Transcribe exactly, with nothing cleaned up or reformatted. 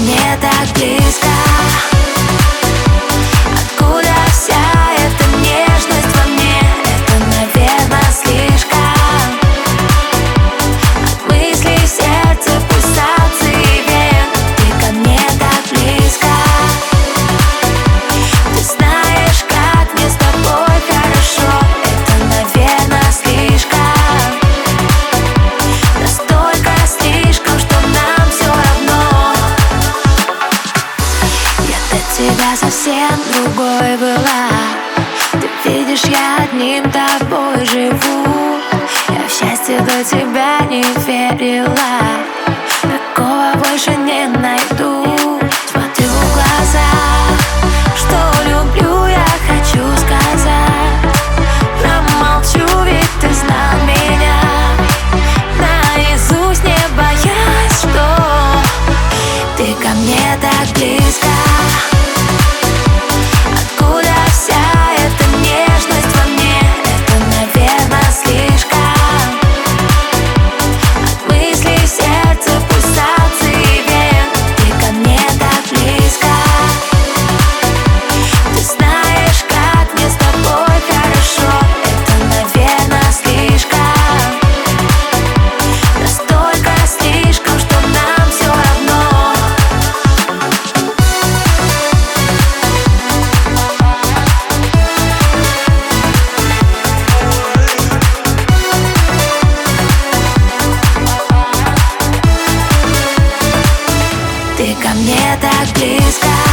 мне так близко. Откуда вся эта нежность во мне? Это, наверное, слишком. От мыслей сердце, пульсации вен. Ты ко мне так близко. Ты знаешь, как мне с тобой хорошо. Это, наверное, слишком. Настолько слишком, что нам все равно. Я до тебя совсем другой была. Ты видишь, я одним тобой живу. Я в счастье до тебя не верила. Такого больше не найду. Смотрю в глаза, что люблю, я хочу сказать. Промолчу, ведь ты знал меня наизусть, не боясь, что ты ко мне так близко. Откуда вся эта нежность во мне? Это, наверное, слишком. От мыслей сердце, пульсации вен. Ты ко мне так близко. Ты знаешь, как мне с тобой хорошо. Это, наверное, слишком. Настолько слишком, что нам все равно. Ты ко мне так близко.